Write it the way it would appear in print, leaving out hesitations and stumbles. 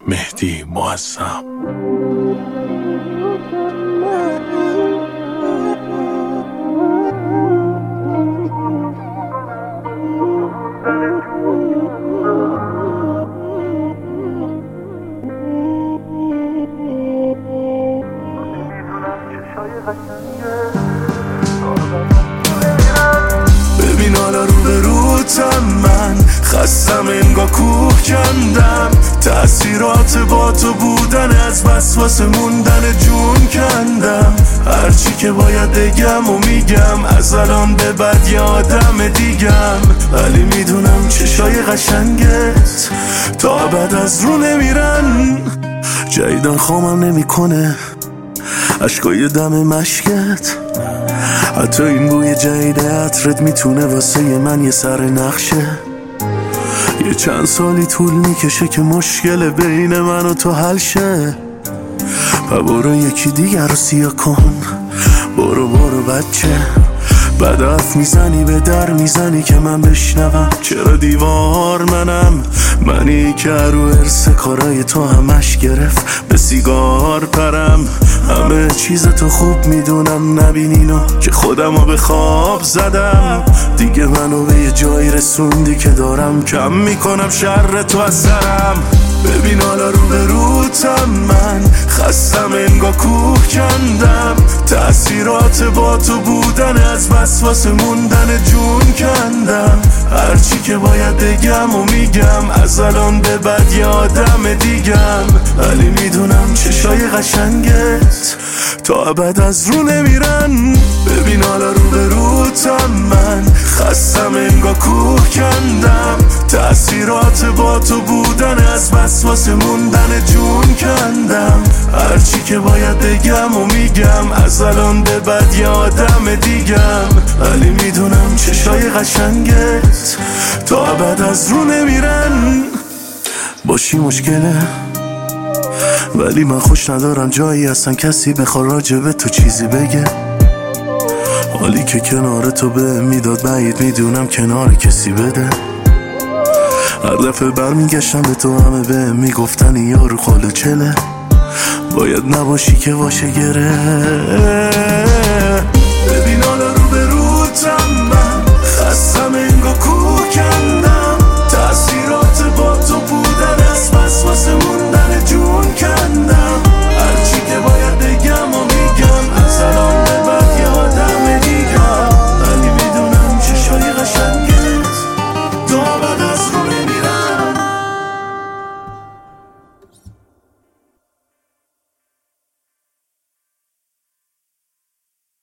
مهدی معظم. ببین حالا رو به روتم، من خستم انگار کوه کندم. تأثیرات با تو بودن از وسواس موندن جون کندم. هرچی که باید بگم و میگم، از الان به بعد یادم دیگم. ولی میدونم چشای قشنگت تا ابد از رو نمیرن. جدیدن خوامم نمیکنه اشکای دم مشکت. حتی این بوی جدید عطرت میتونه واسه من یه سر نقشه. یه چند سالی طول میکشه که مشکل بین من و تو حل شه. برو یکی دیگر رو سیاه کن، برو بچه. بعد حرف میزنی به در میزنی که من بشنوم. چرا دیوار منی که رو ارث کارای تو همش گرفت به سیگار پرم. همه چیز تو خوب میدونم، نبینینو که خودمو به خواب زدم. دیگه منو به یه جایی رسوندی که دارم کم میکنم شر تو از سرم. ببین حالا رو به روتم، من خستم انگار کوه کندم. تأثیرات با تو بودن از وسواس موندن جون کندم. هرچی که باید بگم و میگم، از الان به بعد یادم دیگم. ولی میدونم چشای قشنگت تا ابد از رو نمیرن. ببین حالا رو به روتم، من خستم انگار کوه کندم. تأثیرات با تو بودن از وسواس موندن جون کندم. هرچی که باید بگم و میگم، از الان به بعد یادم دیگم. ولی میدونم چشای قشنگت تا ابد از رو نمیرن. باشی مشکله، ولی من خوش ندارم جایی اصلا کسی بخواد راجبه تو چیزی بگه. حالی که کنار تو به میداد بعید میدونم کنار کسی بده. هر دفعه برمیگشتم به تو همه به میگفتن یارو خاله چله. باید نباشی که باشه گره.